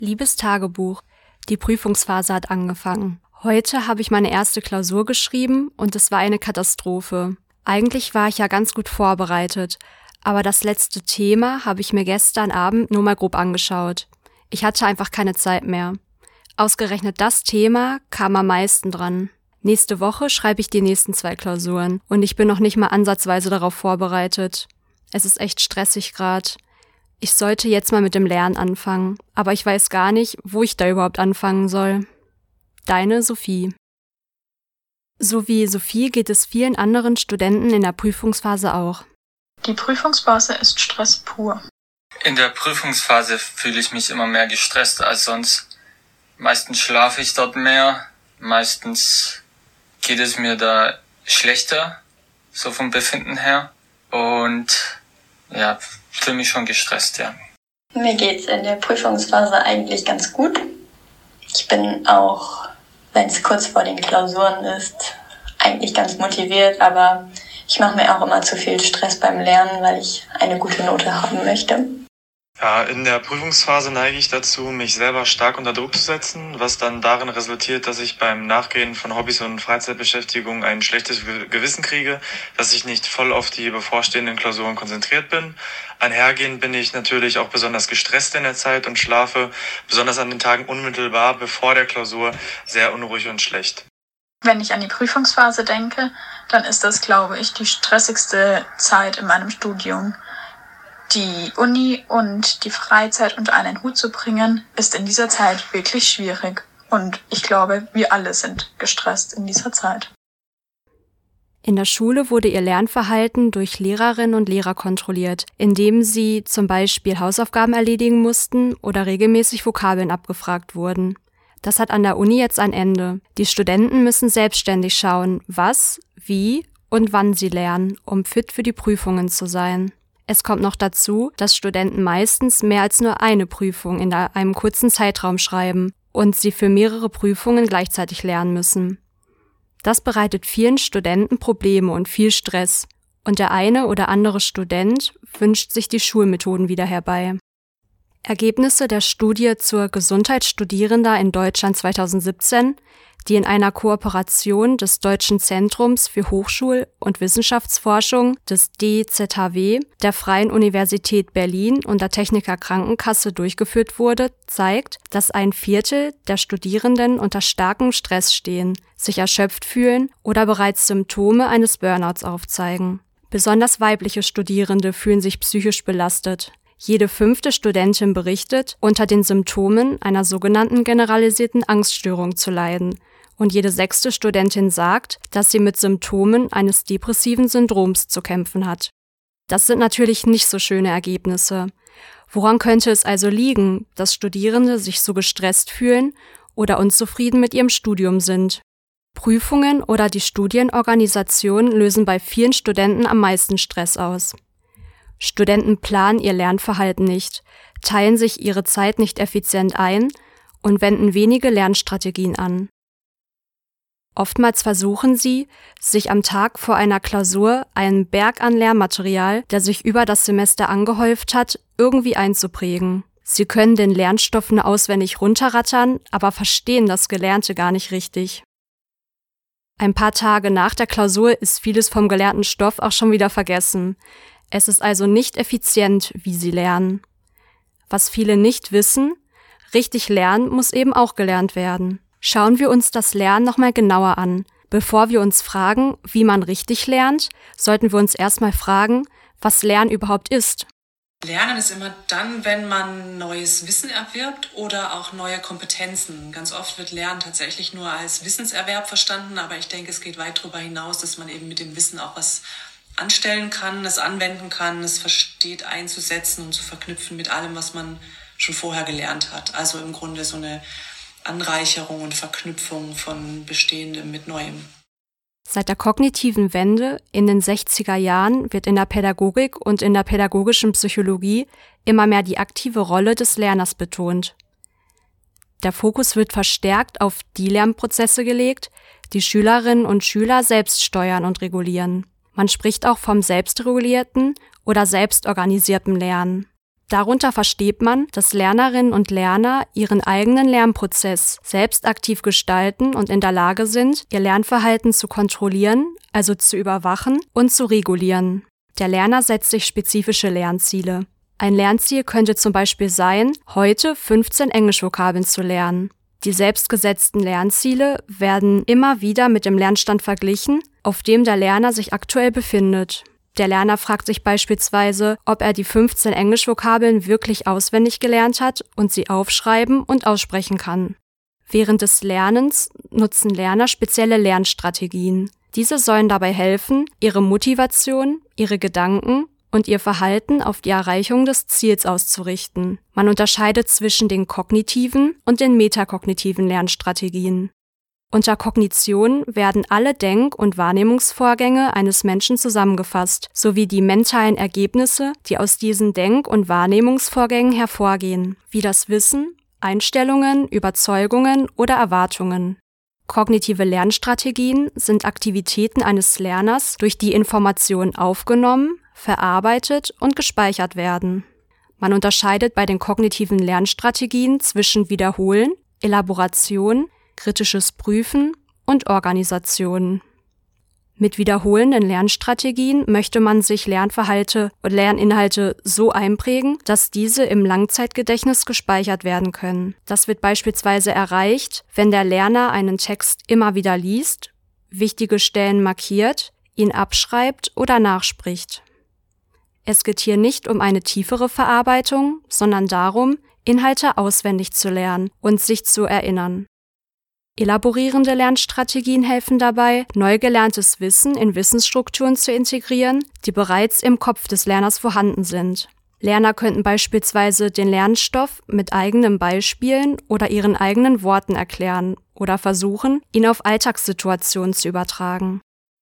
Liebes Tagebuch, die Prüfungsphase hat angefangen. Heute habe ich meine erste Klausur geschrieben und es war eine Katastrophe. Eigentlich war ich ja ganz gut vorbereitet, aber das letzte Thema habe ich mir gestern Abend nur mal grob angeschaut. Ich hatte einfach keine Zeit mehr. Ausgerechnet das Thema kam am meisten dran. Nächste Woche schreibe ich die nächsten 2 Klausuren und ich bin noch nicht mal ansatzweise darauf vorbereitet. Es ist echt stressig gerade. Ich sollte jetzt mal mit dem Lernen anfangen, aber ich weiß gar nicht, wo ich da überhaupt anfangen soll. Deine Sophie. So wie Sophie geht es vielen anderen Studenten in der Prüfungsphase auch. Die Prüfungsphase ist Stress pur. In der Prüfungsphase fühle ich mich immer mehr gestresst als sonst. Meistens schlafe ich dort mehr, meistens geht es mir da schlechter, so vom Befinden her. Und ja, fühle mich schon gestresst, ja. Mir geht's in der Prüfungsphase eigentlich ganz gut. Ich bin auch, wenn es kurz vor den Klausuren ist, eigentlich ganz motiviert, aber ich mache mir auch immer zu viel Stress beim Lernen, weil ich eine gute Note haben möchte. Ja, in der Prüfungsphase neige ich dazu, mich selber stark unter Druck zu setzen, was dann darin resultiert, dass ich beim Nachgehen von Hobbys und Freizeitbeschäftigung ein schlechtes Gewissen kriege, dass ich nicht voll auf die bevorstehenden Klausuren konzentriert bin. Einhergehend bin ich natürlich auch besonders gestresst in der Zeit und schlafe, besonders an den Tagen unmittelbar bevor der Klausur, sehr unruhig und schlecht. Wenn ich an die Prüfungsphase denke, dann ist das, glaube ich, die stressigste Zeit in meinem Studium. Die Uni und die Freizeit unter einen Hut zu bringen, ist in dieser Zeit wirklich schwierig. Und ich glaube, wir alle sind gestresst in dieser Zeit. In der Schule wurde ihr Lernverhalten durch Lehrerinnen und Lehrer kontrolliert, indem sie zum Beispiel Hausaufgaben erledigen mussten oder regelmäßig Vokabeln abgefragt wurden. Das hat an der Uni jetzt ein Ende. Die Studenten müssen selbstständig schauen, was, wie und wann sie lernen, um fit für die Prüfungen zu sein. Es kommt noch dazu, dass Studenten meistens mehr als nur eine Prüfung in einem kurzen Zeitraum schreiben und sie für mehrere Prüfungen gleichzeitig lernen müssen. Das bereitet vielen Studenten Probleme und viel Stress, und der eine oder andere Student wünscht sich die Schulmethoden wieder herbei. Ergebnisse der Studie zur Gesundheit Studierender in Deutschland 2017, die in einer Kooperation des Deutschen Zentrums für Hochschul- und Wissenschaftsforschung des DZHW, der Freien Universität Berlin und der Techniker Krankenkasse durchgeführt wurde, zeigt, dass 1/4 der Studierenden unter starkem Stress stehen, sich erschöpft fühlen oder bereits Symptome eines Burnouts aufzeigen. Besonders weibliche Studierende fühlen sich psychisch belastet. Jede 5. Studentin berichtet, unter den Symptomen einer sogenannten generalisierten Angststörung zu leiden. Und jede 6. Studentin sagt, dass sie mit Symptomen eines depressiven Syndroms zu kämpfen hat. Das sind natürlich nicht so schöne Ergebnisse. Woran könnte es also liegen, dass Studierende sich so gestresst fühlen oder unzufrieden mit ihrem Studium sind? Prüfungen oder die Studienorganisation lösen bei vielen Studenten am meisten Stress aus. Studenten planen ihr Lernverhalten nicht, teilen sich ihre Zeit nicht effizient ein und wenden wenige Lernstrategien an. Oftmals versuchen sie, sich am Tag vor einer Klausur einen Berg an Lernmaterial, der sich über das Semester angehäuft hat, irgendwie einzuprägen. Sie können den Lernstoff nur auswendig runterrattern, aber verstehen das Gelernte gar nicht richtig. Ein paar Tage nach der Klausur ist vieles vom gelernten Stoff auch schon wieder vergessen. Es ist also nicht effizient, wie sie lernen. Was viele nicht wissen, richtig lernen muss eben auch gelernt werden. Schauen wir uns das Lernen nochmal genauer an. Bevor wir uns fragen, wie man richtig lernt, sollten wir uns erstmal fragen, was Lernen überhaupt ist. Lernen ist immer dann, wenn man neues Wissen erwirbt oder auch neue Kompetenzen. Ganz oft wird Lernen tatsächlich nur als Wissenserwerb verstanden, aber ich denke, es geht weit darüber hinaus, dass man eben mit dem Wissen auch was anstellen kann, es anwenden kann, es versteht einzusetzen und zu verknüpfen mit allem, was man schon vorher gelernt hat. Also im Grunde so eine Anreicherung und Verknüpfung von Bestehendem mit Neuem. Seit der kognitiven Wende in den 60er Jahren wird in der Pädagogik und in der pädagogischen Psychologie immer mehr die aktive Rolle des Lerners betont. Der Fokus wird verstärkt auf die Lernprozesse gelegt, die Schülerinnen und Schüler selbst steuern und regulieren. Man spricht auch vom selbstregulierten oder selbstorganisierten Lernen. Darunter versteht man, dass Lernerinnen und Lerner ihren eigenen Lernprozess selbst aktiv gestalten und in der Lage sind, ihr Lernverhalten zu kontrollieren, also zu überwachen und zu regulieren. Der Lerner setzt sich spezifische Lernziele. Ein Lernziel könnte zum Beispiel sein, heute 15 Englischvokabeln zu lernen. Die selbstgesetzten Lernziele werden immer wieder mit dem Lernstand verglichen, auf dem der Lerner sich aktuell befindet. Der Lerner fragt sich beispielsweise, ob er die 15 Englischvokabeln wirklich auswendig gelernt hat und sie aufschreiben und aussprechen kann. Während des Lernens nutzen Lerner spezielle Lernstrategien. Diese sollen dabei helfen, ihre Motivation, ihre Gedanken und ihr Verhalten auf die Erreichung des Ziels auszurichten. Man unterscheidet zwischen den kognitiven und den metakognitiven Lernstrategien. Unter Kognition werden alle Denk- und Wahrnehmungsvorgänge eines Menschen zusammengefasst, sowie die mentalen Ergebnisse, die aus diesen Denk- und Wahrnehmungsvorgängen hervorgehen, wie das Wissen, Einstellungen, Überzeugungen oder Erwartungen. Kognitive Lernstrategien sind Aktivitäten eines Lerners, durch die Informationen aufgenommen, verarbeitet und gespeichert werden. Man unterscheidet bei den kognitiven Lernstrategien zwischen Wiederholen, Elaboration, kritisches Prüfen und Organisation. Mit wiederholenden Lernstrategien möchte man sich Lernverhalte und Lerninhalte so einprägen, dass diese im Langzeitgedächtnis gespeichert werden können. Das wird beispielsweise erreicht, wenn der Lerner einen Text immer wieder liest, wichtige Stellen markiert, ihn abschreibt oder nachspricht. Es geht hier nicht um eine tiefere Verarbeitung, sondern darum, Inhalte auswendig zu lernen und sich zu erinnern. Elaborierende Lernstrategien helfen dabei, neu gelerntes Wissen in Wissensstrukturen zu integrieren, die bereits im Kopf des Lerners vorhanden sind. Lerner könnten beispielsweise den Lernstoff mit eigenen Beispielen oder ihren eigenen Worten erklären oder versuchen, ihn auf Alltagssituationen zu übertragen.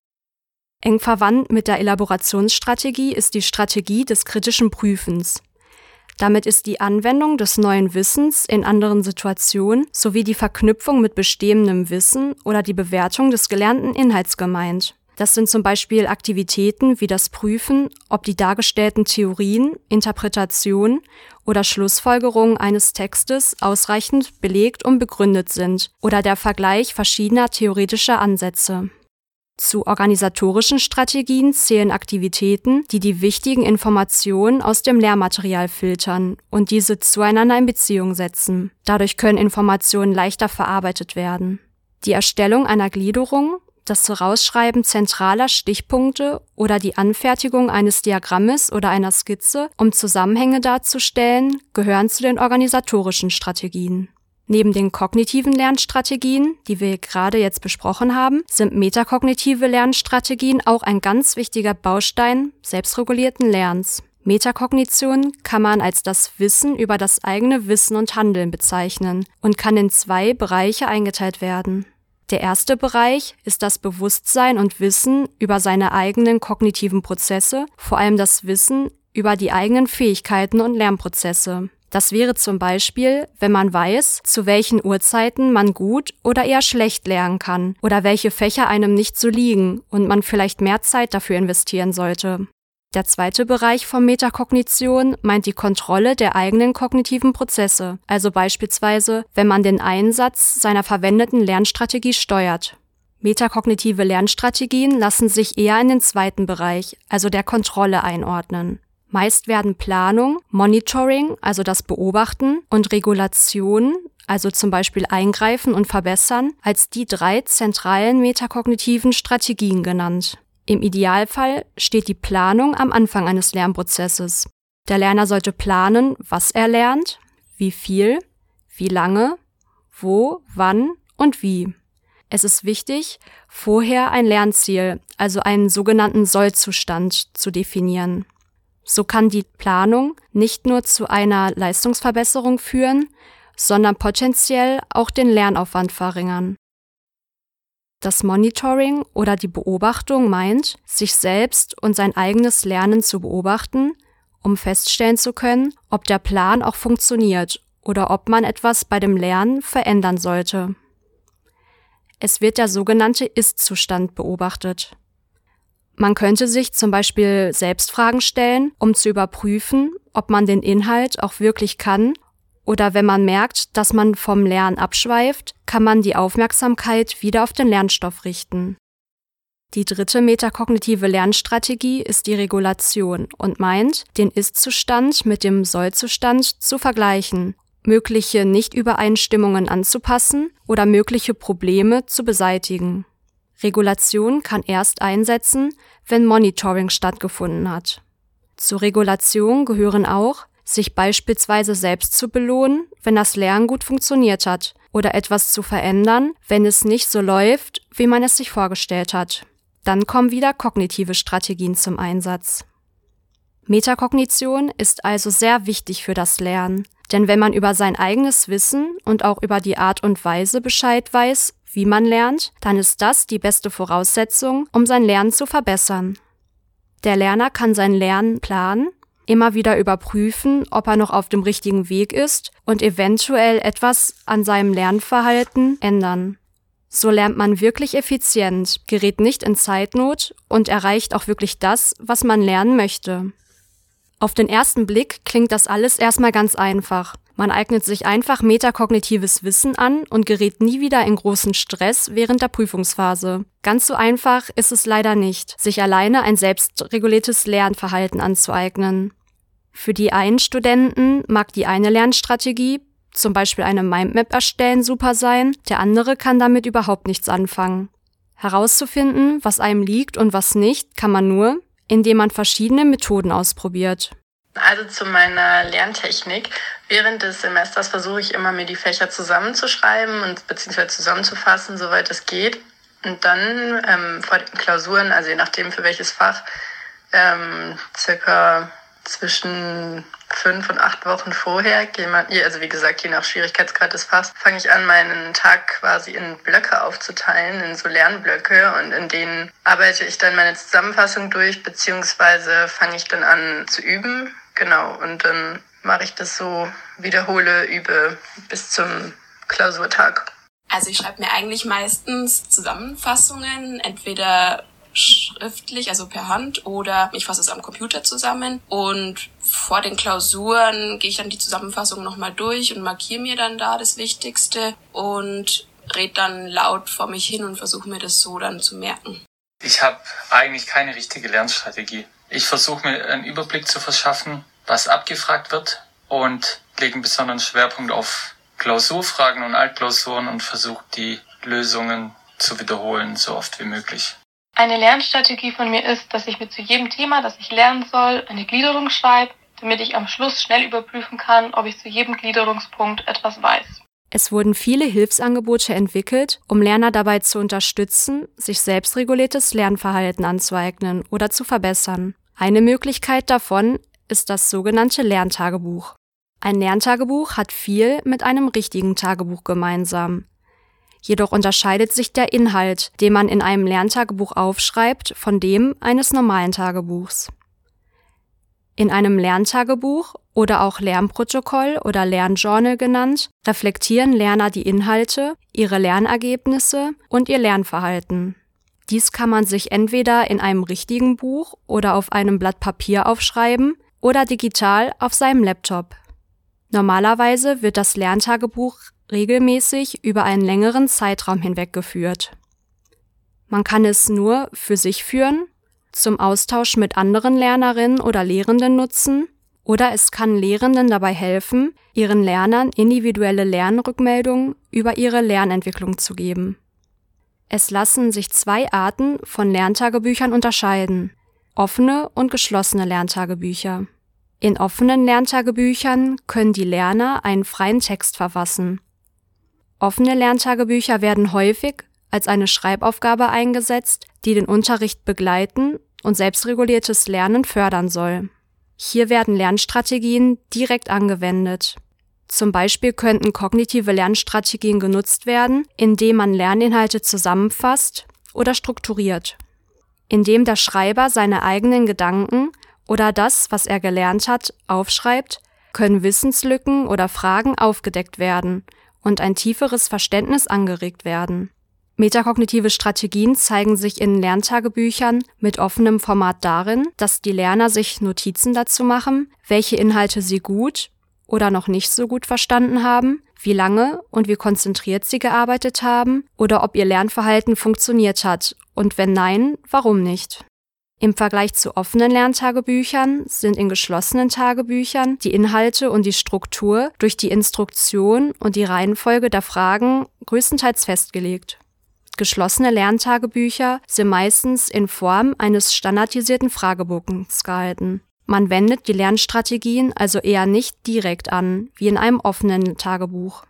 Eng verwandt mit der Elaborationsstrategie ist die Strategie des kritischen Prüfens. Damit ist die Anwendung des neuen Wissens in anderen Situationen sowie die Verknüpfung mit bestehendem Wissen oder die Bewertung des gelernten Inhalts gemeint. Das sind zum Beispiel Aktivitäten wie das Prüfen, ob die dargestellten Theorien, Interpretationen oder Schlussfolgerungen eines Textes ausreichend belegt und begründet sind oder der Vergleich verschiedener theoretischer Ansätze. Zu organisatorischen Strategien zählen Aktivitäten, die die wichtigen Informationen aus dem Lehrmaterial filtern und diese zueinander in Beziehung setzen. Dadurch können Informationen leichter verarbeitet werden. Die Erstellung einer Gliederung, das Herausschreiben zentraler Stichpunkte oder die Anfertigung eines Diagrammes oder einer Skizze, um Zusammenhänge darzustellen, gehören zu den organisatorischen Strategien. Neben den kognitiven Lernstrategien, die wir gerade jetzt besprochen haben, sind metakognitive Lernstrategien auch ein ganz wichtiger Baustein selbstregulierten Lernens. Metakognition kann man als das Wissen über das eigene Wissen und Handeln bezeichnen und kann in 2 Bereiche eingeteilt werden. Der erste Bereich ist das Bewusstsein und Wissen über seine eigenen kognitiven Prozesse, vor allem das Wissen über die eigenen Fähigkeiten und Lernprozesse. Das wäre zum Beispiel, wenn man weiß, zu welchen Uhrzeiten man gut oder eher schlecht lernen kann oder welche Fächer einem nicht so liegen und man vielleicht mehr Zeit dafür investieren sollte. Der zweite Bereich von Metakognition meint die Kontrolle der eigenen kognitiven Prozesse, also beispielsweise, wenn man den Einsatz seiner verwendeten Lernstrategie steuert. Metakognitive Lernstrategien lassen sich eher in den zweiten Bereich, also der Kontrolle, einordnen. Meist werden Planung, Monitoring, also das Beobachten, und Regulation, also zum Beispiel Eingreifen und Verbessern, als die 3 zentralen metakognitiven Strategien genannt. Im Idealfall steht die Planung am Anfang eines Lernprozesses. Der Lerner sollte planen, was er lernt, wie viel, wie lange, wo, wann und wie. Es ist wichtig, vorher ein Lernziel, also einen sogenannten Sollzustand, zu definieren. So kann die Planung nicht nur zu einer Leistungsverbesserung führen, sondern potenziell auch den Lernaufwand verringern. Das Monitoring oder die Beobachtung meint, sich selbst und sein eigenes Lernen zu beobachten, um feststellen zu können, ob der Plan auch funktioniert oder ob man etwas bei dem Lernen verändern sollte. Es wird der sogenannte Ist-Zustand beobachtet. Man könnte sich zum Beispiel selbst Fragen stellen, um zu überprüfen, ob man den Inhalt auch wirklich kann, oder wenn man merkt, dass man vom Lernen abschweift, kann man die Aufmerksamkeit wieder auf den Lernstoff richten. Die dritte metakognitive Lernstrategie ist die Regulation und meint, den Ist-Zustand mit dem Soll-Zustand zu vergleichen, mögliche Nichtübereinstimmungen anzupassen oder mögliche Probleme zu beseitigen. Regulation kann erst einsetzen, wenn Monitoring stattgefunden hat. Zur Regulation gehören auch, sich beispielsweise selbst zu belohnen, wenn das Lernen gut funktioniert hat, oder etwas zu verändern, wenn es nicht so läuft, wie man es sich vorgestellt hat. Dann kommen wieder kognitive Strategien zum Einsatz. Metakognition ist also sehr wichtig für das Lernen, denn wenn man über sein eigenes Wissen und auch über die Art und Weise Bescheid weiß, wie man lernt, dann ist das die beste Voraussetzung, um sein Lernen zu verbessern. Der Lerner kann sein Lernen planen, immer wieder überprüfen, ob er noch auf dem richtigen Weg ist und eventuell etwas an seinem Lernverhalten ändern. So lernt man wirklich effizient, gerät nicht in Zeitnot und erreicht auch wirklich das, was man lernen möchte. Auf den ersten Blick klingt das alles erstmal ganz einfach. Man eignet sich einfach metakognitives Wissen an und gerät nie wieder in großen Stress während der Prüfungsphase. Ganz so einfach ist es leider nicht, sich alleine ein selbstreguliertes Lernverhalten anzueignen. Für die einen Studenten mag die eine Lernstrategie, zum Beispiel eine Mindmap erstellen, super sein, der andere kann damit überhaupt nichts anfangen. Herauszufinden, was einem liegt und was nicht, kann man nur, indem man verschiedene Methoden ausprobiert. Also zu meiner Lerntechnik. Während des Semesters versuche ich immer, mir die Fächer zusammenzuschreiben und beziehungsweise zusammenzufassen, soweit es geht. Und dann vor den Klausuren, also je nachdem für welches Fach, circa zwischen 5 und 8 Wochen vorher, also wie gesagt, je nach Schwierigkeitsgrad des Fachs, fange ich an, meinen Tag quasi in Blöcke aufzuteilen, in so Lernblöcke, und in denen arbeite ich dann meine Zusammenfassung durch, beziehungsweise fange ich dann an zu üben, genau, und dann mache ich das so, wiederhole, übe bis zum Klausurtag. Also ich schreibe mir eigentlich meistens Zusammenfassungen, entweder schriftlich, also per Hand, oder ich fasse es am Computer zusammen, und vor den Klausuren gehe ich dann die Zusammenfassung nochmal durch und markiere mir dann da das Wichtigste und rede dann laut vor mich hin und versuche mir das so dann zu merken. Ich habe eigentlich keine richtige Lernstrategie. Ich versuche mir einen Überblick zu verschaffen, was abgefragt wird, und lege einen besonderen Schwerpunkt auf Klausurfragen und Altklausuren und versuche die Lösungen zu wiederholen, so oft wie möglich. Eine Lernstrategie von mir ist, dass ich mir zu jedem Thema, das ich lernen soll, eine Gliederung schreibe, damit ich am Schluss schnell überprüfen kann, ob ich zu jedem Gliederungspunkt etwas weiß. Es wurden viele Hilfsangebote entwickelt, um Lerner dabei zu unterstützen, sich selbstreguliertes Lernverhalten anzueignen oder zu verbessern. Eine Möglichkeit davon ist das sogenannte Lerntagebuch. Ein Lerntagebuch hat viel mit einem richtigen Tagebuch gemeinsam. Jedoch unterscheidet sich der Inhalt, den man in einem Lerntagebuch aufschreibt, von dem eines normalen Tagebuchs. In einem Lerntagebuch oder auch Lernprotokoll oder Lernjournal genannt, reflektieren Lerner die Inhalte, ihre Lernergebnisse und ihr Lernverhalten. Dies kann man sich entweder in einem richtigen Buch oder auf einem Blatt Papier aufschreiben oder digital auf seinem Laptop. Normalerweise wird das Lerntagebuch regelmäßig über einen längeren Zeitraum hinweg geführt. Man kann es nur für sich führen, zum Austausch mit anderen Lernerinnen oder Lehrenden nutzen, oder es kann Lehrenden dabei helfen, ihren Lernern individuelle Lernrückmeldungen über ihre Lernentwicklung zu geben. Es lassen sich 2 Arten von Lerntagebüchern unterscheiden: offene und geschlossene Lerntagebücher. In offenen Lerntagebüchern können die Lerner einen freien Text verfassen. Offene Lerntagebücher werden häufig als eine Schreibaufgabe eingesetzt, die den Unterricht begleiten und selbstreguliertes Lernen fördern soll. Hier werden Lernstrategien direkt angewendet. Zum Beispiel könnten kognitive Lernstrategien genutzt werden, indem man Lerninhalte zusammenfasst oder strukturiert. Indem der Schreiber seine eigenen Gedanken oder das, was er gelernt hat, aufschreibt, können Wissenslücken oder Fragen aufgedeckt werden und ein tieferes Verständnis angeregt werden. Metakognitive Strategien zeigen sich in Lerntagebüchern mit offenem Format darin, dass die Lerner sich Notizen dazu machen, welche Inhalte sie gut oder noch nicht so gut verstanden haben, wie lange und wie konzentriert sie gearbeitet haben oder ob ihr Lernverhalten funktioniert hat und wenn nein, warum nicht. Im Vergleich zu offenen Lerntagebüchern sind in geschlossenen Tagebüchern die Inhalte und die Struktur durch die Instruktion und die Reihenfolge der Fragen größtenteils festgelegt. Geschlossene Lerntagebücher sind meistens in Form eines standardisierten Fragebogens gehalten. Man wendet die Lernstrategien also eher nicht direkt an, wie in einem offenen Tagebuch.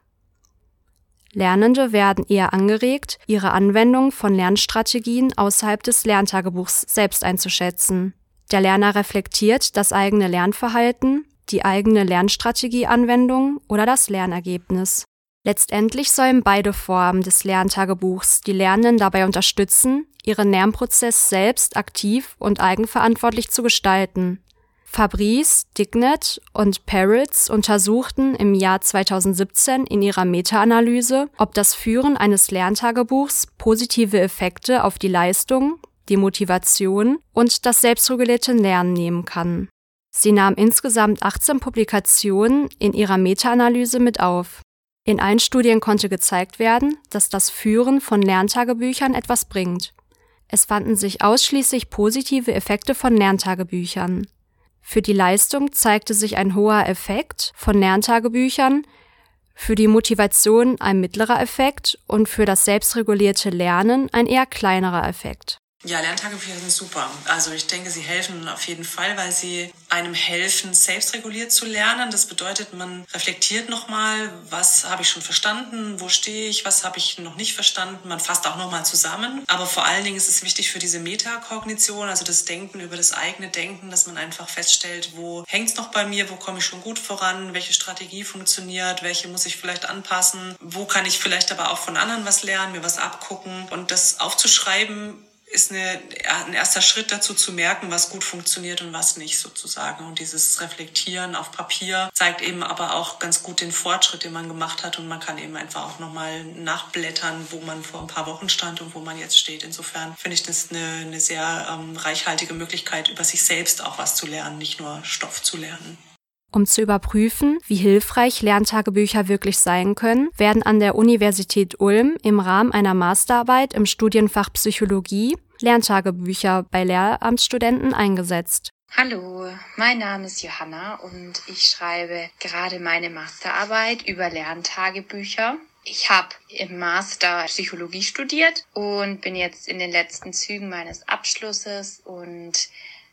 Lernende werden eher angeregt, ihre Anwendung von Lernstrategien außerhalb des Lerntagebuchs selbst einzuschätzen. Der Lerner reflektiert das eigene Lernverhalten, die eigene Lernstrategieanwendung oder das Lernergebnis. Letztendlich sollen beide Formen des Lerntagebuchs die Lernenden dabei unterstützen, ihren Lernprozess selbst aktiv und eigenverantwortlich zu gestalten. Fabrice, Dignett und Peretz untersuchten im Jahr 2017 in ihrer Meta-Analyse, ob das Führen eines Lerntagebuchs positive Effekte auf die Leistung, die Motivation und das selbstregulierte Lernen nehmen kann. Sie nahm insgesamt 18 Publikationen in ihrer Meta-Analyse mit auf. In allen Studien konnte gezeigt werden, dass das Führen von Lerntagebüchern etwas bringt. Es fanden sich ausschließlich positive Effekte von Lerntagebüchern. Für die Leistung zeigte sich ein hoher Effekt von Lerntagebüchern, für die Motivation ein mittlerer Effekt und für das selbstregulierte Lernen ein eher kleinerer Effekt. Ja, Lerntagebücher sind super. Also ich denke, sie helfen auf jeden Fall, weil sie einem helfen, selbstreguliert zu lernen. Das bedeutet, man reflektiert nochmal, was habe ich schon verstanden, wo stehe ich, was habe ich noch nicht verstanden. Man fasst auch nochmal zusammen. Aber vor allen Dingen ist es wichtig für diese Metakognition, also das Denken über das eigene Denken, dass man einfach feststellt, wo hängt es noch bei mir, wo komme ich schon gut voran, welche Strategie funktioniert, welche muss ich vielleicht anpassen, wo kann ich vielleicht aber auch von anderen was lernen, mir was abgucken. Und das aufzuschreiben ist ein erster Schritt dazu zu merken, was gut funktioniert und was nicht sozusagen. Und dieses Reflektieren auf Papier zeigt eben aber auch ganz gut den Fortschritt, den man gemacht hat. Und man kann eben einfach auch nochmal nachblättern, wo man vor ein paar Wochen stand und wo man jetzt steht. Insofern finde ich das eine sehr reichhaltige Möglichkeit, über sich selbst auch was zu lernen, nicht nur Stoff zu lernen. Um zu überprüfen, wie hilfreich Lerntagebücher wirklich sein können, werden an der Universität Ulm im Rahmen einer Masterarbeit im Studienfach Psychologie Lerntagebücher bei Lehramtsstudenten eingesetzt. Hallo, mein Name ist Johanna und ich schreibe gerade meine Masterarbeit über Lerntagebücher. Ich habe im Master Psychologie studiert und bin jetzt in den letzten Zügen meines Abschlusses und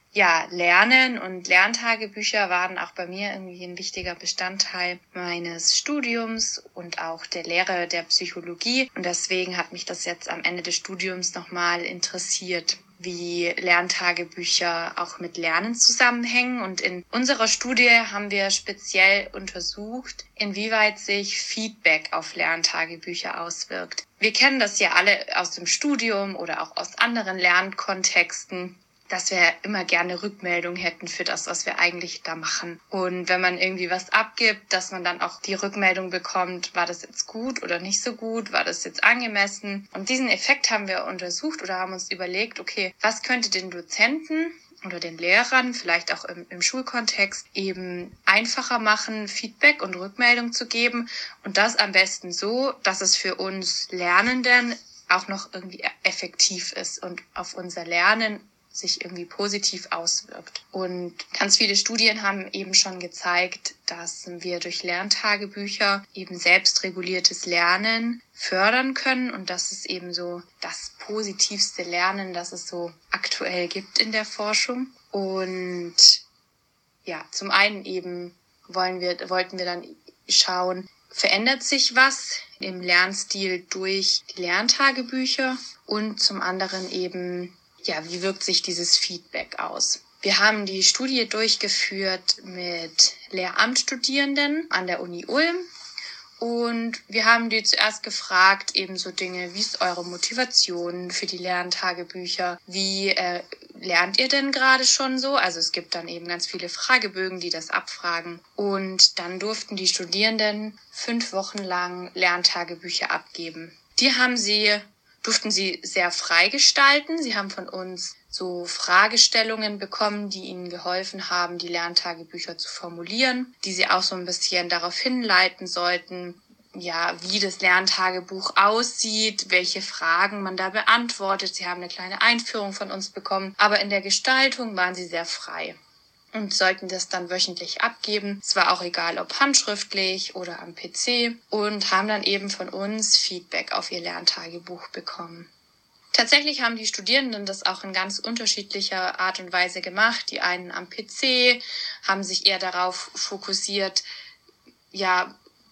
Lernen und Lerntagebücher waren auch bei mir irgendwie ein wichtiger Bestandteil meines Studiums und auch der Lehre der Psychologie. Und deswegen hat mich das jetzt am Ende des Studiums nochmal interessiert, wie Lerntagebücher auch mit Lernen zusammenhängen. Und in unserer Studie haben wir speziell untersucht, inwieweit sich Feedback auf Lerntagebücher auswirkt. Wir kennen das ja alle aus dem Studium oder auch aus anderen Lernkontexten, dass wir immer gerne Rückmeldung hätten für das, was wir eigentlich da machen. Und wenn man irgendwie was abgibt, dass man dann auch die Rückmeldung bekommt, war das jetzt gut oder nicht so gut, war das jetzt angemessen? Und diesen Effekt haben wir untersucht oder haben uns überlegt, okay, was könnte den Dozenten oder den Lehrern, vielleicht auch im Schulkontext, eben einfacher machen, Feedback und Rückmeldung zu geben. Und das am besten so, dass es für uns Lernenden auch noch irgendwie effektiv ist und auf unser Lernen sich irgendwie positiv auswirkt. Und ganz viele Studien haben eben schon gezeigt, dass wir durch Lerntagebücher eben selbstreguliertes Lernen fördern können und das ist eben so das positivste Lernen, das es so aktuell gibt in der Forschung. Und zum einen eben wollten wir dann schauen, verändert sich was im Lernstil durch die Lerntagebücher und zum anderen eben wie wirkt sich dieses Feedback aus? Wir haben die Studie durchgeführt mit Lehramtsstudierenden an der Uni Ulm und wir haben die zuerst gefragt, eben so Dinge, wie ist eure Motivation für die Lerntagebücher? Wie lernt ihr denn gerade schon so? Also es gibt dann eben ganz viele Fragebögen, die das abfragen. Und dann durften die Studierenden 5 Wochen lang Lerntagebücher abgeben. Die haben sie durften sie sehr frei gestalten. Sie haben von uns so Fragestellungen bekommen, die ihnen geholfen haben, die Lerntagebücher zu formulieren, die sie auch so ein bisschen darauf hinleiten sollten, ja, wie das Lerntagebuch aussieht, welche Fragen man da beantwortet. Sie haben eine kleine Einführung von uns bekommen, aber in der Gestaltung waren sie sehr frei und sollten das dann wöchentlich abgeben. Es war auch egal, ob handschriftlich oder am PC, und haben dann eben von uns Feedback auf ihr Lerntagebuch bekommen. Tatsächlich haben die Studierenden das auch in ganz unterschiedlicher Art und Weise gemacht. Die einen am PC haben sich eher darauf fokussiert, ja,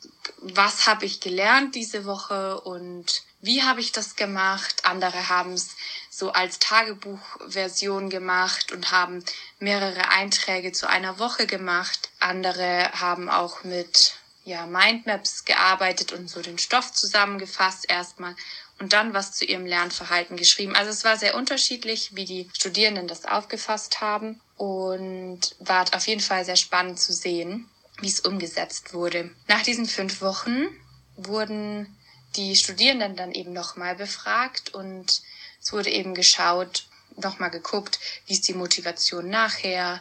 was habe ich gelernt diese Woche und wie habe ich das gemacht. Andere haben es so als Tagebuchversion gemacht und haben mehrere Einträge zu einer Woche gemacht. Andere haben auch mit Mindmaps gearbeitet und so den Stoff zusammengefasst erstmal und dann was zu ihrem Lernverhalten geschrieben. Also es war sehr unterschiedlich, wie die Studierenden das aufgefasst haben, und war auf jeden Fall sehr spannend zu sehen, wie es umgesetzt wurde. Nach diesen 5 Wochen wurden die Studierenden dann eben nochmal befragt und es wurde eben nochmal geguckt, wie ist die Motivation nachher,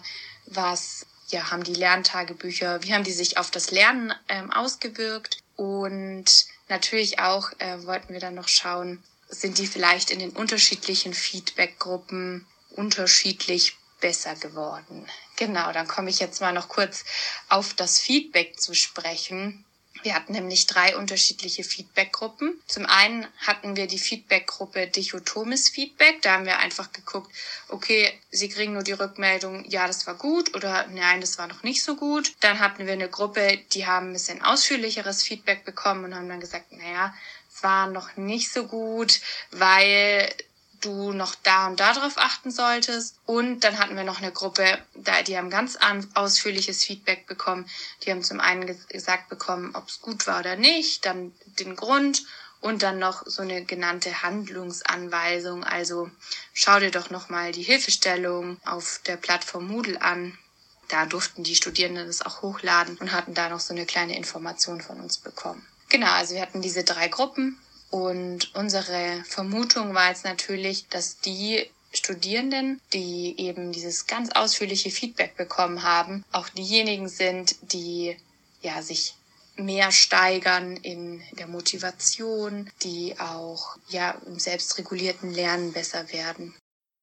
was haben die Lerntagebücher, wie haben die sich auf das Lernen ausgewirkt, und natürlich auch wollten wir dann noch schauen, sind die vielleicht in den unterschiedlichen Feedbackgruppen unterschiedlich besser geworden. Genau, dann komme ich jetzt mal noch kurz auf das Feedback zu sprechen. Wir hatten nämlich 3 unterschiedliche Feedbackgruppen. Zum einen hatten wir die Feedbackgruppe Dichotomes Feedback. Da haben wir einfach geguckt, okay, sie kriegen nur die Rückmeldung, ja, das war gut, oder nein, das war noch nicht so gut. Dann hatten wir eine Gruppe, die haben ein bisschen ausführlicheres Feedback bekommen und haben dann gesagt, es war noch nicht so gut, weil du noch da und da drauf achten solltest. Und dann hatten wir noch eine Gruppe, die haben ganz ausführliches Feedback bekommen. Die haben zum einen gesagt bekommen, ob es gut war oder nicht, dann den Grund und dann noch so eine genannte Handlungsanweisung. Also schau dir doch nochmal die Hilfestellung auf der Plattform Moodle an. Da durften die Studierenden das auch hochladen und hatten da noch so eine kleine Information von uns bekommen. Genau, also wir hatten diese 3 Gruppen. Und unsere Vermutung war jetzt natürlich, dass die Studierenden, die eben dieses ganz ausführliche Feedback bekommen haben, auch diejenigen sind, die sich mehr steigern in der Motivation, die auch im selbstregulierten Lernen besser werden.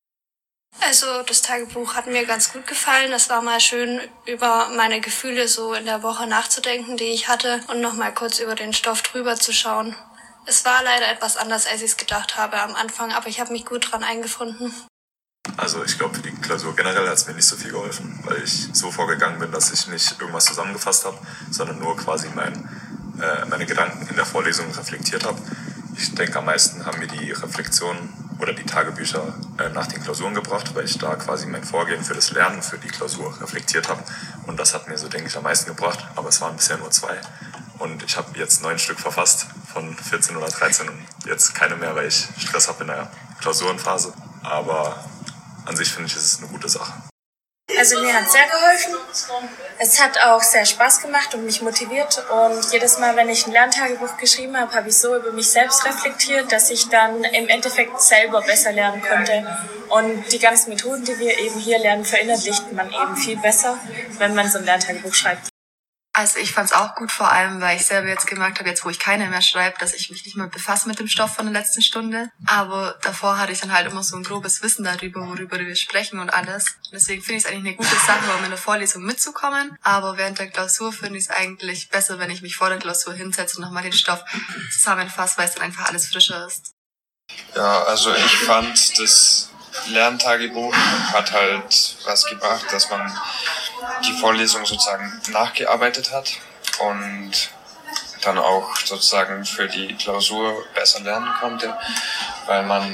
Also das Tagebuch hat mir ganz gut gefallen. Es war mal schön, über meine Gefühle so in der Woche nachzudenken, die ich hatte, und nochmal kurz über den Stoff drüber zu schauen. Es war leider etwas anders, als ich es gedacht habe am Anfang, aber ich habe mich gut dran eingefunden. Also ich glaube, für die Klausur generell hat es mir nicht so viel geholfen, weil ich so vorgegangen bin, dass ich nicht irgendwas zusammengefasst habe, sondern nur quasi meine Gedanken in der Vorlesung reflektiert habe. Ich denke, am meisten haben mir die Reflexionen oder die Tagebücher nach den Klausuren gebracht, weil ich da quasi mein Vorgehen für das Lernen für die Klausur reflektiert habe. Und das hat mir so, denke ich, am meisten gebracht, aber es waren bisher nur 2. Und ich habe jetzt 9 Stück verfasst von 14 oder 13 und jetzt keine mehr, weil ich Stress habe in der Klausurenphase. Aber an sich finde ich, ist es eine gute Sache. Also mir hat es sehr geholfen. Es hat auch sehr Spaß gemacht und mich motiviert. Und jedes Mal, wenn ich ein Lerntagebuch geschrieben habe, habe ich so über mich selbst reflektiert, dass ich dann im Endeffekt selber besser lernen konnte. Und die ganzen Methoden, die wir eben hier lernen, verinnerlicht man eben viel besser, wenn man so ein Lerntagebuch schreibt. Also ich fand's auch gut, vor allem, weil ich selber jetzt gemerkt habe, jetzt wo ich keine mehr schreibe, dass ich mich nicht mehr befasse mit dem Stoff von der letzten Stunde. Aber davor hatte ich dann halt immer so ein grobes Wissen darüber, worüber wir sprechen und alles. Deswegen finde ich es eigentlich eine gute Sache, um in der Vorlesung mitzukommen. Aber während der Klausur finde ich es eigentlich besser, wenn ich mich vor der Klausur hinsetze und nochmal den Stoff zusammenfasse, weil es dann einfach alles frischer ist. Ja, also ich fand, das Lerntagebuch hat halt was gebracht, dass man die Vorlesung sozusagen nachgearbeitet hat und dann auch sozusagen für die Klausur besser lernen konnte, weil man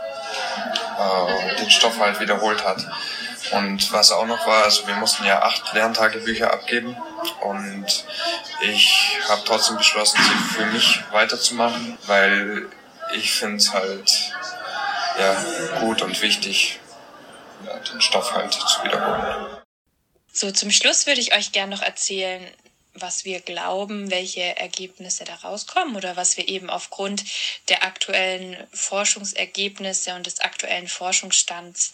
den Stoff halt wiederholt hat. Und was auch noch war, also wir mussten ja 8 Lerntagebücher abgeben und ich habe trotzdem beschlossen, sie für mich weiterzumachen, weil ich finde es halt gut und wichtig, den Stoff halt zu wiederholen. So, zum Schluss würde ich euch gerne noch erzählen, was wir glauben, welche Ergebnisse da rauskommen oder was wir eben aufgrund der aktuellen Forschungsergebnisse und des aktuellen Forschungsstands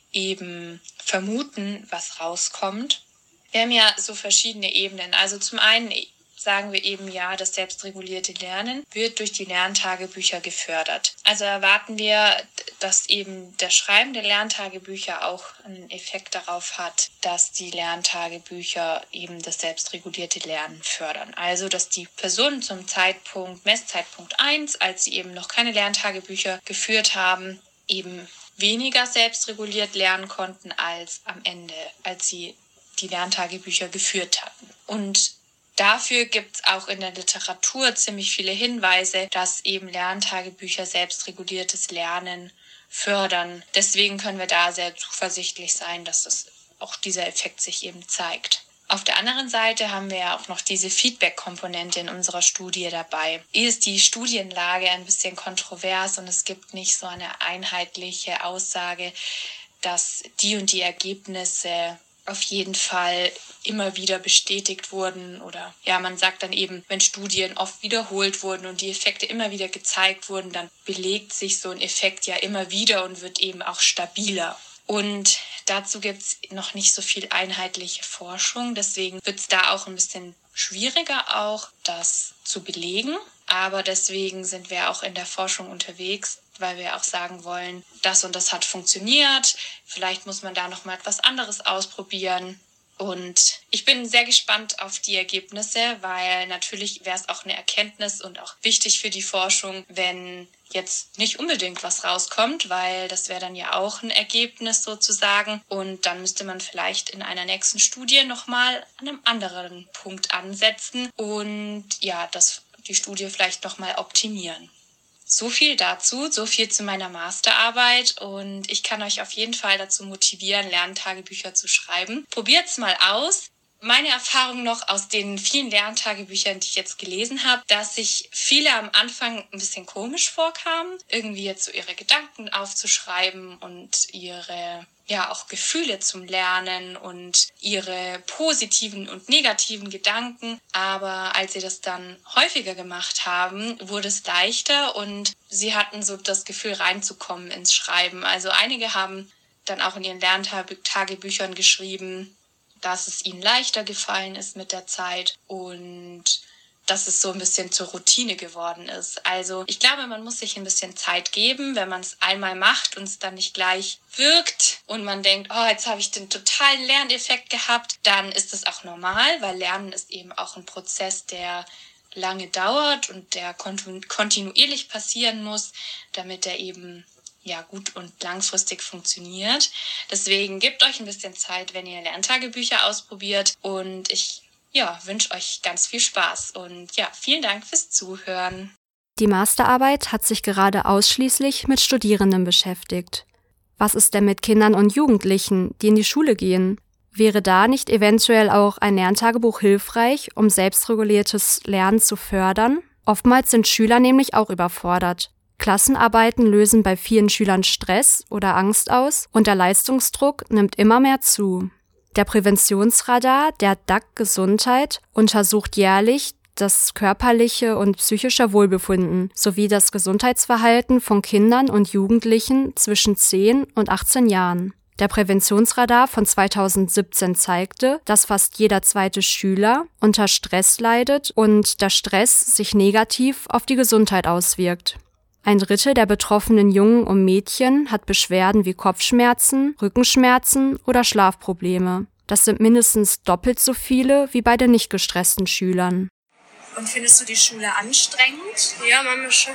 eben vermuten, was rauskommt. Wir haben ja so verschiedene Ebenen. Also zum einen sagen wir eben ja, das selbstregulierte Lernen wird durch die Lerntagebücher gefördert. Also erwarten wir, dass eben das Schreiben der Lerntagebücher auch einen Effekt darauf hat, dass die Lerntagebücher eben das selbstregulierte Lernen fördern. Also dass die Personen zum Messzeitpunkt 1, als sie eben noch keine Lerntagebücher geführt haben, eben weniger selbstreguliert lernen konnten als am Ende, als sie die Lerntagebücher geführt hatten. Und dafür gibt es auch in der Literatur ziemlich viele Hinweise, dass eben Lerntagebücher selbstreguliertes Lernen fördern. Deswegen können wir da sehr zuversichtlich sein, dass auch dieser Effekt sich eben zeigt. Auf der anderen Seite haben wir ja auch noch diese Feedback-Komponente in unserer Studie dabei. Hier ist die Studienlage ein bisschen kontrovers und es gibt nicht so eine einheitliche Aussage, dass die und die Ergebnisse auf jeden Fall immer wieder bestätigt wurden oder ja, man sagt dann eben, wenn Studien oft wiederholt wurden und die Effekte immer wieder gezeigt wurden, dann belegt sich so ein Effekt ja immer wieder und wird eben auch stabiler. Und dazu gibt es noch nicht so viel einheitliche Forschung, deswegen wird es da auch ein bisschen schwieriger auch, das zu belegen. Aber deswegen sind wir auch in der Forschung unterwegs, weil wir auch sagen wollen, das und das hat funktioniert. Vielleicht muss man da noch mal etwas anderes ausprobieren. Und ich bin sehr gespannt auf die Ergebnisse, weil natürlich wäre es auch eine Erkenntnis und auch wichtig für die Forschung, wenn jetzt nicht unbedingt was rauskommt, weil das wäre dann ja auch ein Ergebnis sozusagen. Und dann müsste man vielleicht in einer nächsten Studie nochmal an einem anderen Punkt ansetzen und ja, die Studie vielleicht nochmal optimieren. So viel dazu, so viel zu meiner Masterarbeit und ich kann euch auf jeden Fall dazu motivieren, Lerntagebücher zu schreiben. Probiert's mal aus. Meine Erfahrung noch aus den vielen Lerntagebüchern, die ich jetzt gelesen habe, dass sich viele am Anfang ein bisschen komisch vorkamen, irgendwie jetzt so ihre Gedanken aufzuschreiben und ihre auch Gefühle zum Lernen und ihre positiven und negativen Gedanken. Aber als sie das dann häufiger gemacht haben, wurde es leichter und sie hatten so das Gefühl, reinzukommen ins Schreiben. Also einige haben dann auch in ihren Lerntagebüchern geschrieben, dass es ihnen leichter gefallen ist mit der Zeit und dass es so ein bisschen zur Routine geworden ist. Also ich glaube, man muss sich ein bisschen Zeit geben, wenn man es einmal macht und es dann nicht gleich wirkt und man denkt, oh, jetzt habe ich den totalen Lerneffekt gehabt, dann ist das auch normal, weil Lernen ist eben auch ein Prozess, der lange dauert und der kontinuierlich passieren muss, damit er eben gut und langfristig funktioniert. Deswegen gebt euch ein bisschen Zeit, wenn ihr Lerntagebücher ausprobiert und ich wünsche euch ganz viel Spaß und vielen Dank fürs Zuhören. Die Masterarbeit hat sich gerade ausschließlich mit Studierenden beschäftigt. Was ist denn mit Kindern und Jugendlichen, die in die Schule gehen? Wäre da nicht eventuell auch ein Lerntagebuch hilfreich, um selbstreguliertes Lernen zu fördern? Oftmals sind Schüler nämlich auch überfordert. Klassenarbeiten lösen bei vielen Schülern Stress oder Angst aus und der Leistungsdruck nimmt immer mehr zu. Der Präventionsradar der DAG Gesundheit untersucht jährlich das körperliche und psychische Wohlbefinden sowie das Gesundheitsverhalten von Kindern und Jugendlichen zwischen 10 und 18 Jahren. Der Präventionsradar von 2017 zeigte, dass fast jeder zweite Schüler unter Stress leidet und der Stress sich negativ auf die Gesundheit auswirkt. 1/3 der betroffenen Jungen und Mädchen hat Beschwerden wie Kopfschmerzen, Rückenschmerzen oder Schlafprobleme. Das sind mindestens doppelt so viele wie bei den nicht gestressten Schülern. Und findest du die Schule anstrengend? Ja, manchmal schon.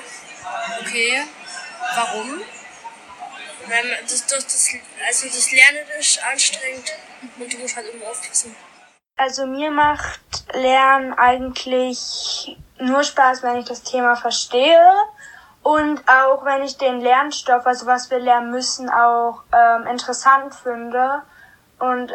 Okay. Warum? Weil das Lernen ist anstrengend und du musst halt immer aufpassen. Also mir macht Lernen eigentlich nur Spaß, wenn ich das Thema verstehe. Und auch wenn ich den Lernstoff, also was wir lernen müssen, auch interessant finde. Und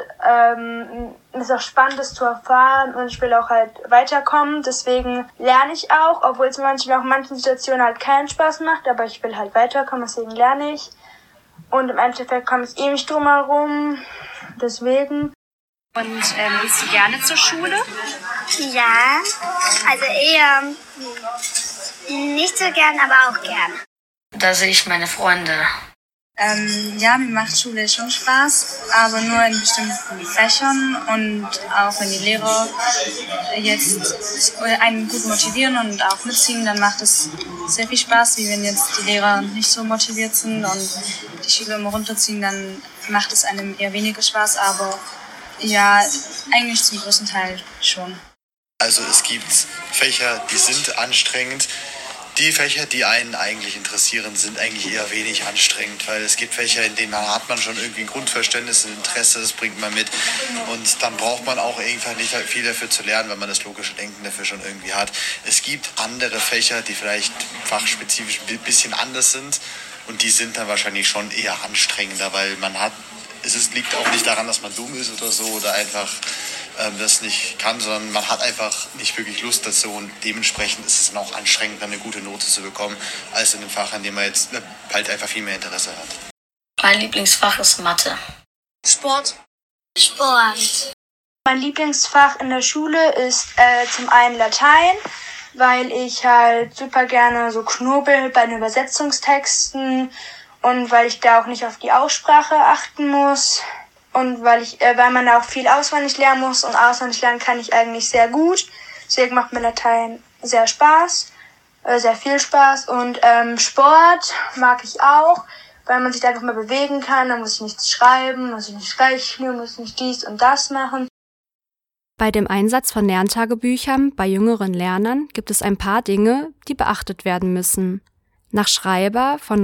es ist auch spannend, das zu erfahren. Und ich will auch halt weiterkommen. Deswegen lerne ich auch, obwohl es manchmal auch in manchen Situationen halt keinen Spaß macht. Aber ich will halt weiterkommen, deswegen lerne ich. Und im Endeffekt komme ich nicht drum herum. Deswegen. Und gehst du gerne zur Schule? Ja, also eher nicht so gern, aber auch gern. Da sehe ich meine Freunde. Ja, mir macht Schule schon Spaß, aber nur in bestimmten Fächern und auch wenn die Lehrer jetzt einen gut motivieren und auch mitziehen, dann macht es sehr viel Spaß, wie wenn jetzt die Lehrer nicht so motiviert sind und die Schüler immer runterziehen, dann macht es einem eher weniger Spaß, aber ja, eigentlich zum größten Teil schon. Also es gibt Fächer, die sind anstrengend. Die Fächer, die einen eigentlich interessieren, sind eigentlich eher wenig anstrengend, weil es gibt Fächer, in denen hat man schon irgendwie ein Grundverständnis, ein Interesse, das bringt man mit und dann braucht man auch einfach nicht viel dafür zu lernen, weil man das logische Denken dafür schon irgendwie hat. Es gibt andere Fächer, die vielleicht fachspezifisch ein bisschen anders sind und die sind dann wahrscheinlich schon eher anstrengender, weil liegt auch nicht daran, dass man dumm ist oder so oder einfach das nicht kann, sondern man hat einfach nicht wirklich Lust dazu und dementsprechend ist es dann auch anstrengend, dann eine gute Note zu bekommen, als in einem Fach, an dem man jetzt halt einfach viel mehr Interesse hat. Mein Lieblingsfach ist Mathe. Sport. Mein Lieblingsfach in der Schule ist zum einen Latein, weil ich halt super gerne so knobel bei den Übersetzungstexten und weil ich da auch nicht auf die Aussprache achten muss. Und weil man da auch viel auswendig lernen muss und auswendig lernen kann ich eigentlich sehr gut. Deswegen macht mir Latein sehr viel Spaß. Und Sport mag ich auch, weil man sich da einfach mal bewegen kann. Da muss ich nichts schreiben, muss ich nicht rechnen, muss nicht dies und das machen. Bei dem Einsatz von Lerntagebüchern bei jüngeren Lernern gibt es ein paar Dinge, die beachtet werden müssen. Nach Schreiber von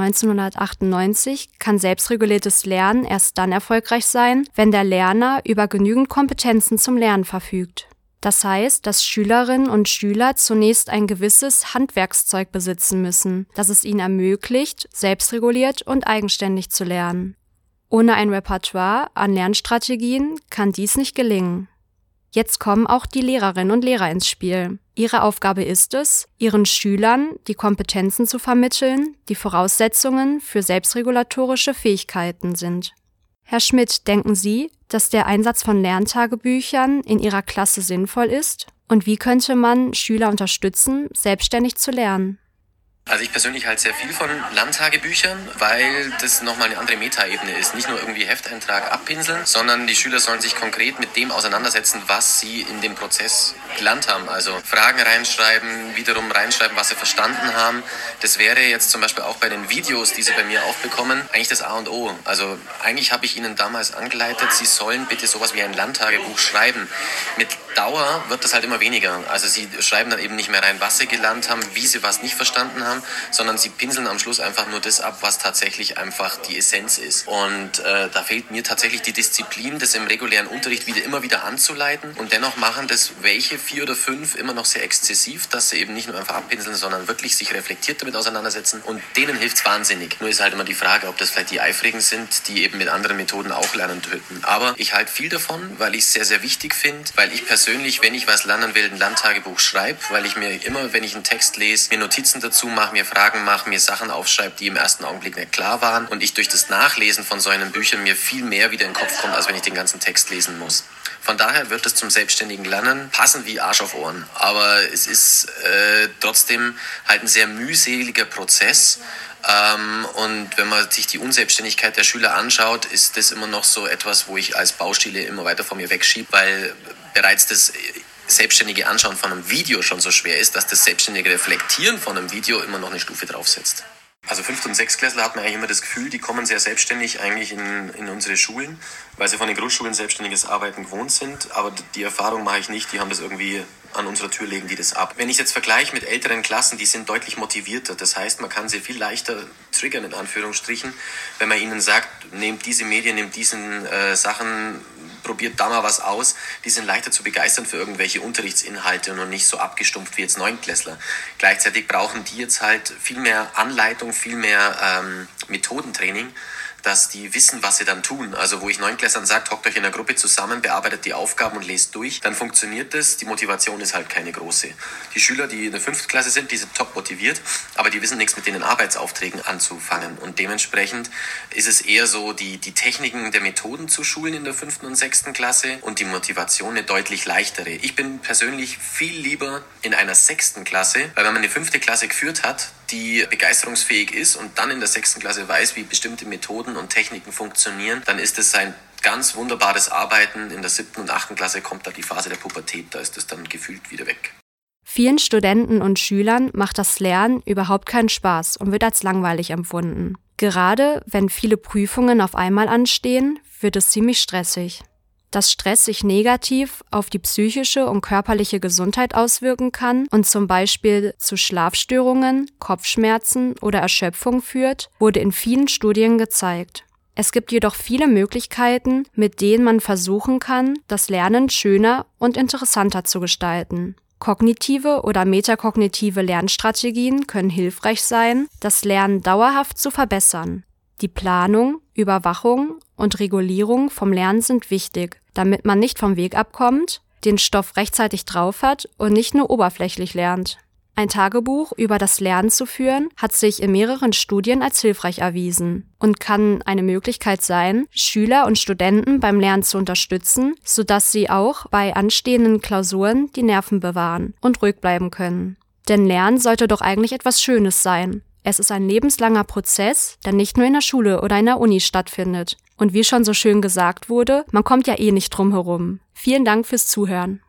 1998 kann selbstreguliertes Lernen erst dann erfolgreich sein, wenn der Lerner über genügend Kompetenzen zum Lernen verfügt. Das heißt, dass Schülerinnen und Schüler zunächst ein gewisses Handwerkszeug besitzen müssen, das es ihnen ermöglicht, selbstreguliert und eigenständig zu lernen. Ohne ein Repertoire an Lernstrategien kann dies nicht gelingen. Jetzt kommen auch die Lehrerinnen und Lehrer ins Spiel. Ihre Aufgabe ist es, ihren Schülern die Kompetenzen zu vermitteln, die Voraussetzungen für selbstregulatorische Fähigkeiten sind. Herr Schmidt, denken Sie, dass der Einsatz von Lerntagebüchern in Ihrer Klasse sinnvoll ist? Und wie könnte man Schüler unterstützen, selbstständig zu lernen? Also ich persönlich halte sehr viel von Lerntagebüchern, weil das nochmal eine andere Metaebene ist. Nicht nur irgendwie Hefteintrag abpinseln, sondern die Schüler sollen sich konkret mit dem auseinandersetzen, was sie in dem Prozess gelernt haben. Also Fragen reinschreiben, wiederum reinschreiben, was sie verstanden haben. Das wäre jetzt zum Beispiel auch bei den Videos, die sie bei mir aufbekommen, eigentlich das A und O. Also eigentlich habe ich ihnen damals angeleitet, sie sollen bitte sowas wie ein Lerntagebuch schreiben. Mit Dauer wird das halt immer weniger. Also sie schreiben dann eben nicht mehr rein, was sie gelernt haben, wie sie was nicht verstanden haben, sondern sie pinseln am Schluss einfach nur das ab, was tatsächlich einfach die Essenz ist. Und da fehlt mir tatsächlich die Disziplin, das im regulären Unterricht immer wieder anzuleiten. Und dennoch machen das welche 4 oder 5 immer noch sehr exzessiv, dass sie eben nicht nur einfach abpinseln, sondern wirklich sich reflektiert damit auseinandersetzen. Und denen hilft es wahnsinnig. Nur ist halt immer die Frage, ob das vielleicht die Eifrigen sind, die eben mit anderen Methoden auch lernen töten. Aber ich halte viel davon, weil ich es sehr, sehr wichtig finde, weil ich persönlich, wenn ich was lernen will, ein Lerntagebuch schreibe, weil ich mir immer, wenn ich einen Text lese, mir Notizen dazu mache, mir Fragen mache, mir Sachen aufschreibe, die im ersten Augenblick nicht klar waren und ich durch das Nachlesen von so einem Büchern mir viel mehr wieder in den Kopf kommt, als wenn ich den ganzen Text lesen muss. Von daher wird es zum selbstständigen Lernen passen wie Arsch auf Ohren. Aber es ist trotzdem halt ein sehr mühseliger Prozess. Und wenn man sich die Unselbstständigkeit der Schüler anschaut, ist das immer noch so etwas, wo ich als Baustelle immer weiter von mir wegschiebe, weil bereits das selbstständige Anschauen von einem Video schon so schwer ist, dass das selbstständige Reflektieren von einem Video immer noch eine Stufe draufsetzt. Also 5. und 6. Klässler hat man eigentlich immer das Gefühl, die kommen sehr selbstständig eigentlich in unsere Schulen, weil sie von den Grundschulen selbstständiges Arbeiten gewohnt sind. Aber die Erfahrung mache ich nicht, die haben das irgendwie an unserer Tür, legen die das ab. Wenn ich jetzt vergleiche mit älteren Klassen, die sind deutlich motivierter. Das heißt, man kann sie viel leichter triggern, in Anführungsstrichen, wenn man ihnen sagt, nehmt diese Medien, nehmt diesen Sachen, probiert da mal was aus. Die sind leichter zu begeistern für irgendwelche Unterrichtsinhalte und nicht so abgestumpft wie jetzt 9. Klässler. Gleichzeitig brauchen die jetzt halt viel mehr Anleitung, viel mehr Methodentraining, dass die wissen, was sie dann tun. Also wo ich Neunklässlern sage, hockt euch in einer Gruppe zusammen, bearbeitet die Aufgaben und lest durch, dann funktioniert das. Die Motivation ist halt keine große. Die Schüler, die in der 5. Klasse sind, die sind top motiviert, aber die wissen nichts mit den Arbeitsaufträgen anzufangen. Und dementsprechend ist es eher so, die Techniken der Methoden zu schulen in der 5. und 6. Klasse und die Motivation eine deutlich leichtere. Ich bin persönlich viel lieber in einer 6. Klasse, weil wenn man eine 5. Klasse geführt hat, die begeisterungsfähig ist und dann in der 6. Klasse weiß, wie bestimmte Methoden und Techniken funktionieren, dann ist es ein ganz wunderbares Arbeiten. In der 7. und 8. Klasse kommt da die Phase der Pubertät, da ist es dann gefühlt wieder weg. Vielen Studenten und Schülern macht das Lernen überhaupt keinen Spaß und wird als langweilig empfunden. Gerade wenn viele Prüfungen auf einmal anstehen, wird es ziemlich stressig. Dass Stress sich negativ auf die psychische und körperliche Gesundheit auswirken kann und zum Beispiel zu Schlafstörungen, Kopfschmerzen oder Erschöpfung führt, wurde in vielen Studien gezeigt. Es gibt jedoch viele Möglichkeiten, mit denen man versuchen kann, das Lernen schöner und interessanter zu gestalten. Kognitive oder metakognitive Lernstrategien können hilfreich sein, das Lernen dauerhaft zu verbessern. Die Planung, Überwachung und Regulierung vom Lernen sind wichtig, damit man nicht vom Weg abkommt, den Stoff rechtzeitig drauf hat und nicht nur oberflächlich lernt. Ein Tagebuch über das Lernen zu führen, hat sich in mehreren Studien als hilfreich erwiesen und kann eine Möglichkeit sein, Schüler und Studenten beim Lernen zu unterstützen, sodass sie auch bei anstehenden Klausuren die Nerven bewahren und ruhig bleiben können. Denn Lernen sollte doch eigentlich etwas Schönes sein. Es ist ein lebenslanger Prozess, der nicht nur in der Schule oder in der Uni stattfindet. Und wie schon so schön gesagt wurde, man kommt ja eh nicht drum herum. Vielen Dank fürs Zuhören.